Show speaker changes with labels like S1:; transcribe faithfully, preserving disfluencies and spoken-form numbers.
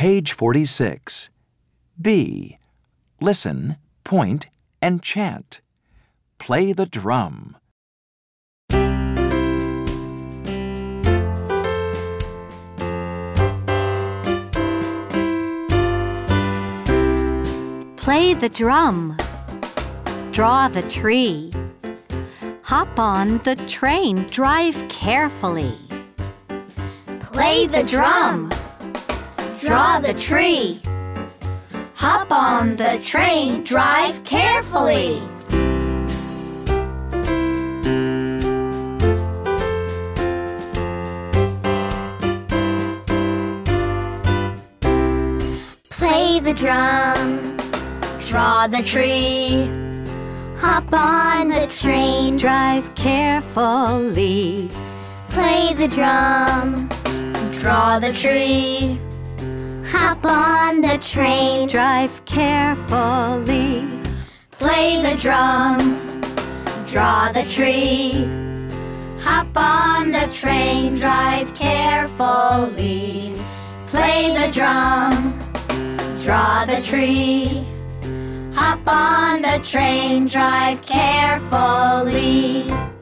S1: Page forty-six. B. Listen, point, and chant. Play the drum.
S2: Play the drum. Draw the tree. Hop on the train, drive carefully.
S3: Play the drum. Draw the tree. Hop on the train, drive carefully. Play the drum. Draw the tree. Hop on the train,
S2: Drive carefully.
S3: play the drum. Draw the tree. Hop on the train,
S2: Drive carefully.
S3: play the drum. Draw the tree. Hop on the train, drive carefully. Play the drum. Draw the tree. Hop on the train, drive carefully.